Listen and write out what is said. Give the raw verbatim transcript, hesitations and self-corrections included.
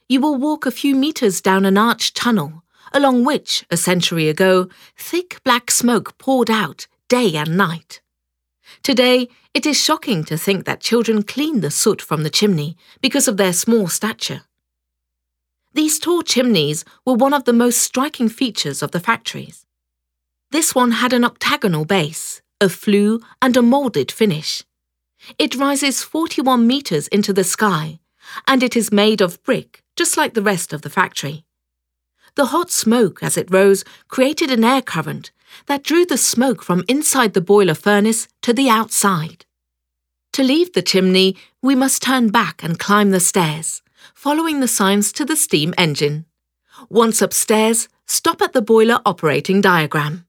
You will walk a few meters down an arched tunnel, along which, a century ago, thick black smoke poured out day and night. Today, it is shocking to think that children clean the soot from the chimney because of their small stature. These tall chimneys were one of the most striking features of the factories. This one had an octagonal base, a flue and a moulded finish. It rises forty-one meters into the sky, and it is made of brick, just like the rest of the factory. The hot smoke as it rose created an air current that drew the smoke from inside the boiler furnace to the outside. To leave the chimney, we must turn back and climb the stairs, following the signs to the steam engine. Once upstairs, stop at the boiler operating diagram.